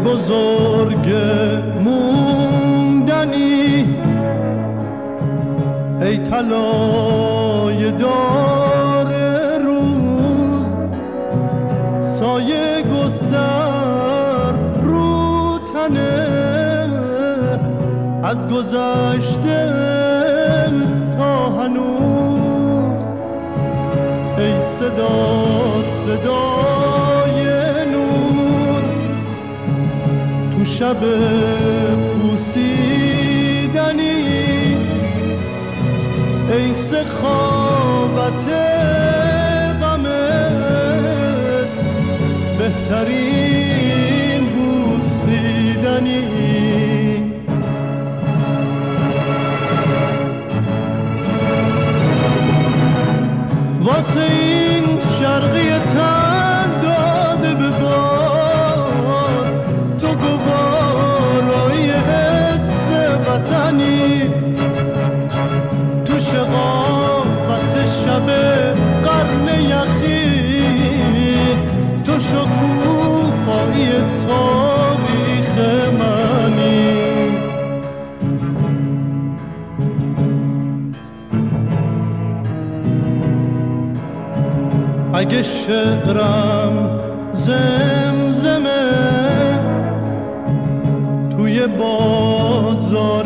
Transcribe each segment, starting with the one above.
بزرگ موندنی، ای طلای دار روز، سایه گستر رو تنه از گذشته تا هنوز. ای صدات صدای نور تو شب پوسیدنی، ای سخاوت غمت بهترین بوسیدنی. واسه این شرقی تن داده به باد، تو گوارای حس وطنی، تو شقاقت شب قرن یخی، تو شکوفایی تاریخ منی. اگه شعرم زمزمه توی بازار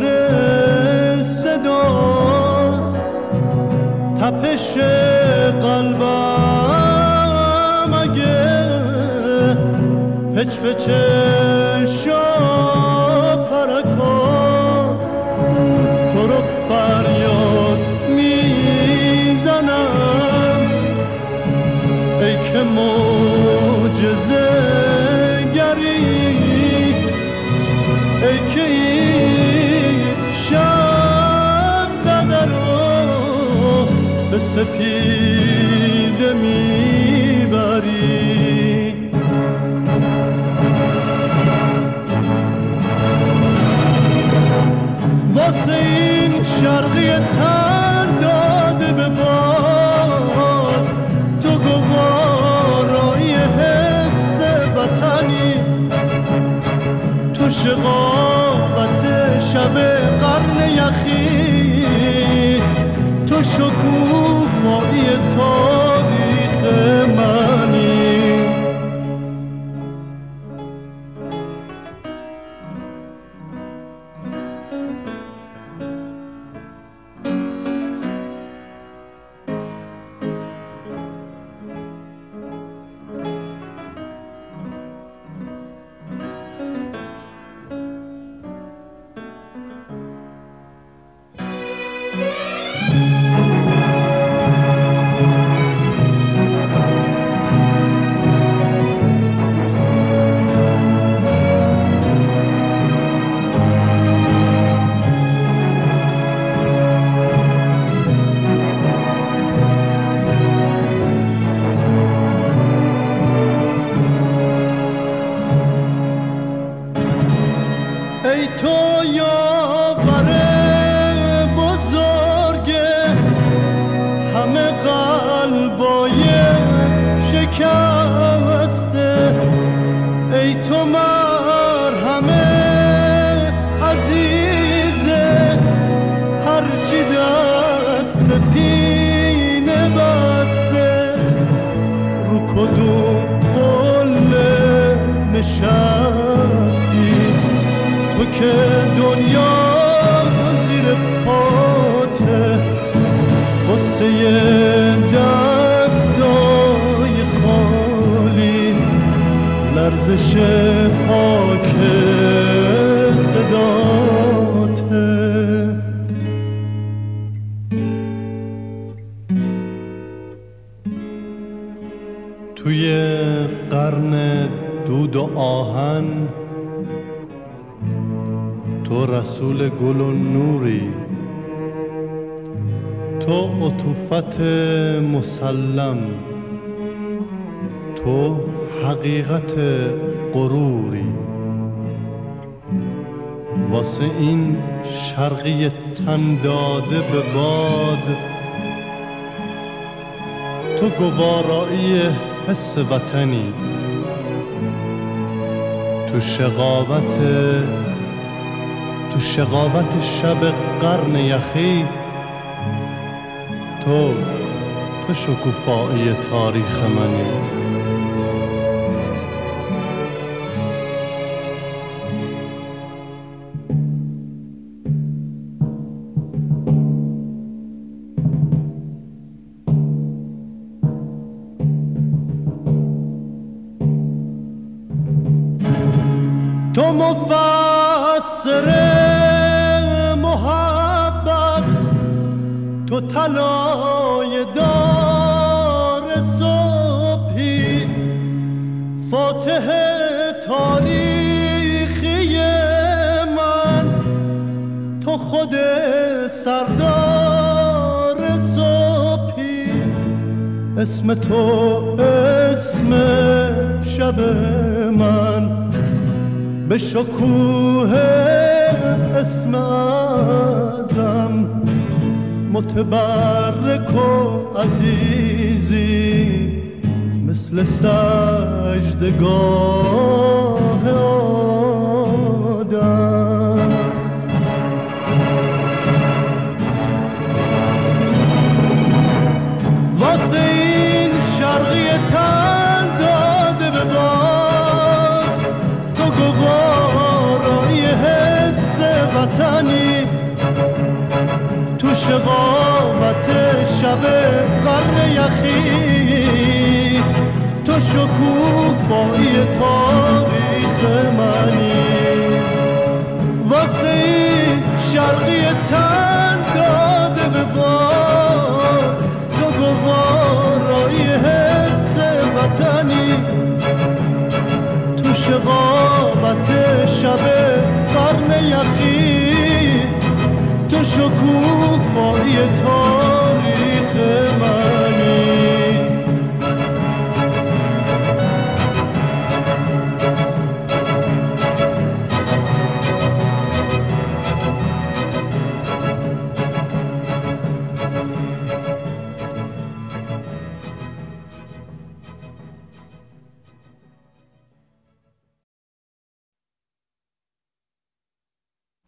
صداست، تپش قلبم اگه پچ پچ پرکاست، تو رو فریاد میزنم ای که معجزه گری، ای که این شب زده رو به سپیده میبری. واسه این شرقی تن داده به باد، تو گوارای حس وطنی، تو شقاقت شب قرن یخی، تو شکوفایی تاریخ منی. ای تو یاور بزرگ همه قلبای شکسته، ای تو مرهم عزیزه هرچی دست پینه بسته، رو کدوم قله نشستی تو که دنیا زیر پاته، واسه دستای خالی لرزش پاک صداته. توی قرن دود و آهن تو رسول گل و نوری، تو عطوفت مسلم، تو حقیقت غروری. واسه این شرقی تن داده به باد، تو گوارایی حس وطنی، تو شقاوت شب قرن یخی، تو شکوفایی تاریخ منی. تو مفسر محبت، تو طلای دار صبحی، فاتح تاریخی من، تو خود سردار صبحی. اسم تو اسم شب من، به شکوه اسم اعظم، متبرک و عزیزی، مثل سجدگاه آدم. واسه این شرقی تن داده به باد، تو گوارای حس وطنی، تو شقاوت شب قرن یخی، تو شکوفایی تاریخ منی. واسه این شرقی تن داده به باد، تو گوارای حس وطنی، تو شقاوت شب قرن یخی، تو شکوفایی تاریخ